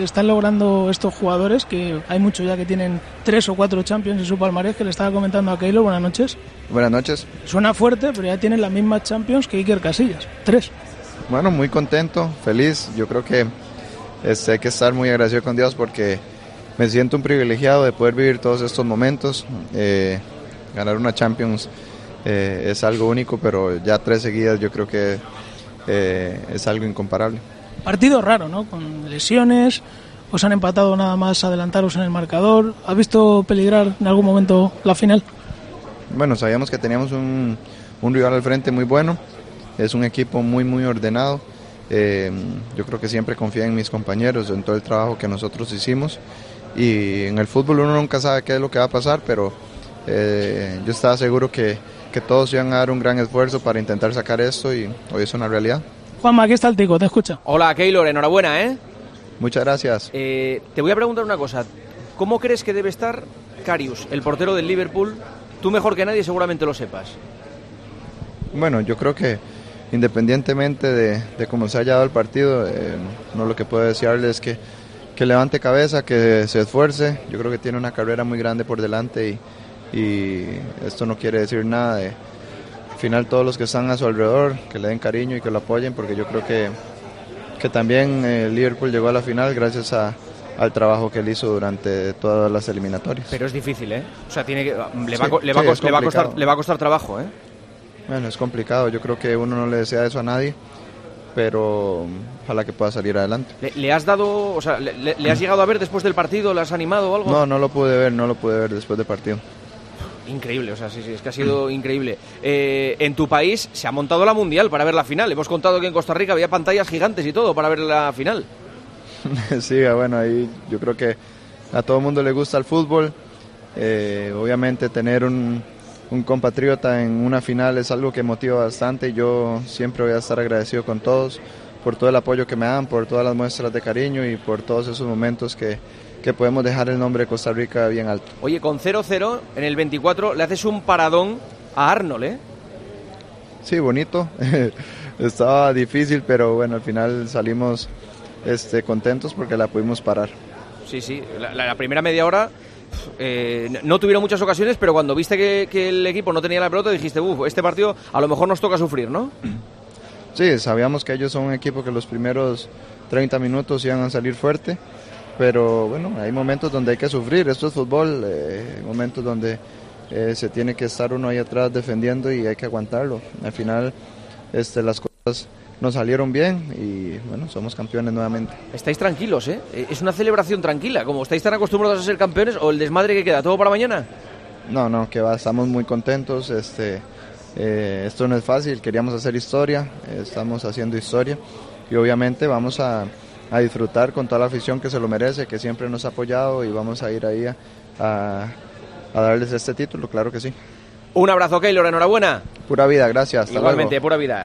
Están logrando estos jugadores, que hay muchos ya que tienen 3 o 4 Champions en su palmarés, que le estaba comentando a Keylor. Buenas noches. Buenas noches. Suena fuerte, pero ya tienen las mismas Champions que Iker Casillas, 3. Bueno, muy contento, feliz. Yo creo que hay que estar muy agradecido con Dios porque me siento un privilegiado de poder vivir todos estos momentos. Ganar una Champions es algo único, pero ya 3 seguidas yo creo que es algo incomparable. Partido raro, ¿no? Con lesiones, os han empatado nada más adelantaros en el marcador. ¿Has visto peligrar en algún momento la final? Bueno, sabíamos que teníamos un rival al frente muy bueno, es un equipo muy ordenado. Yo creo que siempre confía en mis compañeros, en todo el trabajo que nosotros hicimos, y en el fútbol uno nunca sabe qué es lo que va a pasar, pero yo estaba seguro que todos iban a dar un gran esfuerzo para intentar sacar esto, y hoy es una realidad. Juanma, aquí está el Tico, te escucha. Hola, Keylor, enhorabuena, ¿eh? Muchas gracias. Te voy a preguntar una cosa. ¿Cómo crees que debe estar Karius, el portero del Liverpool? Tú mejor que nadie seguramente lo sepas. Bueno, yo creo que independientemente de cómo se haya dado el partido, no, lo que puedo desearle es que levante cabeza, que se esfuerce. Yo creo que tiene una carrera muy grande por delante y esto no quiere decir nada de... Al final todos los que están a su alrededor, que le den cariño y que lo apoyen, porque yo creo que también el Liverpool llegó a la final gracias al trabajo que él hizo durante todas las eliminatorias. Pero es difícil, ¿eh? O sea, le va a costar trabajo, ¿eh? Bueno, es complicado, yo creo que uno no le desea eso a nadie, pero ojalá que pueda salir adelante. ¿Le has dado, o sea, le has llegado a ver después del partido? ¿Le has animado o algo? No lo pude ver después del partido. Increíble, o sea, sí, es que ha sido increíble. En tu país se ha montado la Mundial para ver la final. Hemos contado que en Costa Rica había pantallas gigantes y todo para ver la final. Sí, bueno, ahí yo creo que a todo el mundo le gusta el fútbol. Obviamente tener un compatriota en una final es algo que motiva bastante. Yo siempre voy a estar agradecido con todos por todo el apoyo que me dan, por todas las muestras de cariño y por todos esos momentos que podemos dejar el nombre de Costa Rica bien alto. Oye, con 0-0 en el 24 le haces un paradón a Arnold, ¿eh? Sí, bonito. Estaba difícil, pero bueno, al final salimos contentos porque la pudimos parar. Sí, la primera media hora no tuvieron muchas ocasiones, pero cuando viste que el equipo no tenía la pelota dijiste, este partido a lo mejor nos toca sufrir, ¿no? Sí, sabíamos que ellos son un equipo que los primeros 30 minutos iban a salir fuerte, pero bueno, hay momentos donde hay que sufrir, esto es fútbol, hay momentos donde se tiene que estar uno ahí atrás defendiendo y hay que aguantarlo. Al final las cosas nos salieron bien y bueno, somos campeones nuevamente. Estáis tranquilos, ¿eh? Es una celebración tranquila, como estáis tan acostumbrados a ser campeones, o el desmadre que queda, ¿todo para mañana? No, que va, estamos muy contentos, esto no es fácil, queríamos hacer historia, estamos haciendo historia y obviamente vamos a disfrutar con toda la afición que se lo merece, que siempre nos ha apoyado, y vamos a ir ahí a darles este título, claro que sí. Un abrazo, Keylor, enhorabuena. Pura vida, gracias. Hasta Igualmente, luego. pura vida.